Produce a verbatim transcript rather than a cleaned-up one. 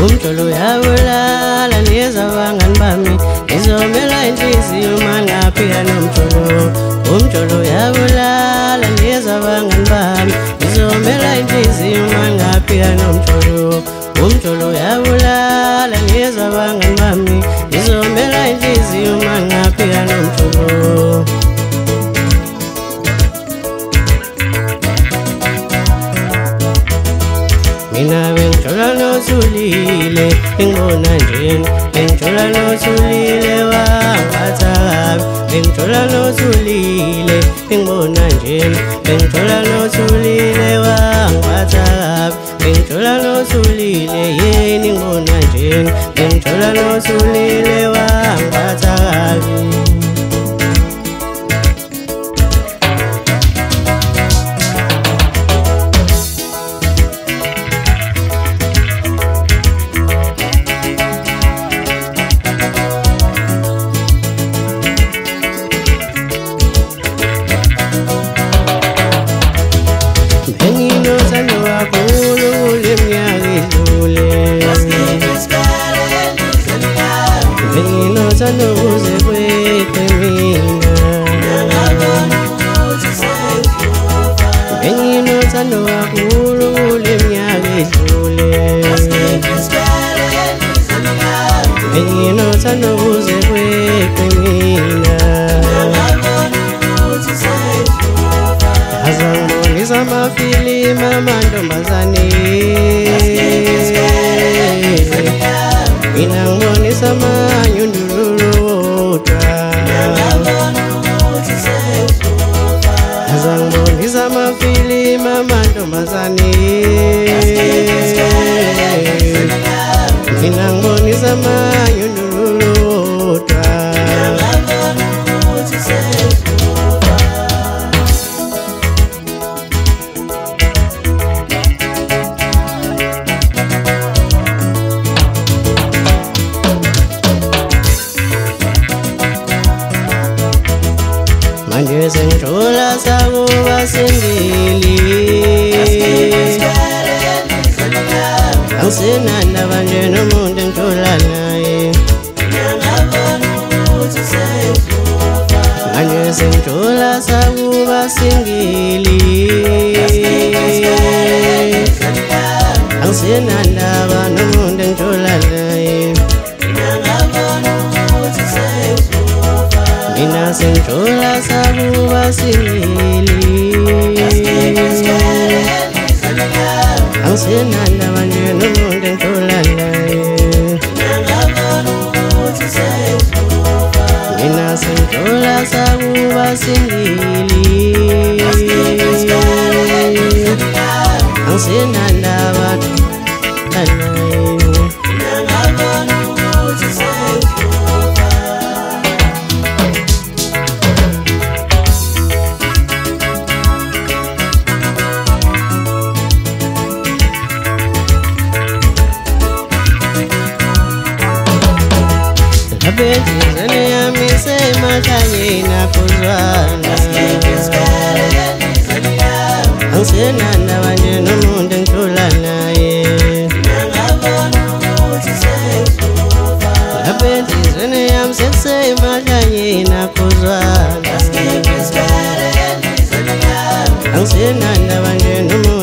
umjolo uyabulala nezabangani bami ngizomela inhliziyo mangaphika nomjolo umjolo uyabulala nezabangani bami ngizomela inhliziyo mangaphika nomjolo umjolo uyabulala nezabangani bami ngizomela inhliziyo mangaphika nomjolo mina bengithola nothulile engibona njeni bengithola nothulile wangiphatha kabi bengithola nothulile engibona njeni bengithola nothulile wangiphatha kabi bengithola nothulile yini ngibona njeni bengithola nothulile wangiphatha kabi Sanoze kwethe mina benginothando kakhulu kule minyaka edlule benginothando kuze kwethe mina azangibonisa amafilimu amantombazane mina ngibonisa amanyundululu azangibonisa amafilimu amantombazane mina ngibonisa amanyundululu manje sengithola sakuba singili angisenandaba nje nomuntu engithola naye manje sengithola sakuba singili angisenandaba nomuntu engithola naye mina sengithola sakuba singili angisenandaba nje nomuntu engithola naye mina sengithola sakuba singili angisenandaba naye abenzizane yami semakhanyeni akuzwana angisenandaba nje nomuntu engithola naye abenzizane yami semakhanyeni akuzwana angisenandaba nje nomuntu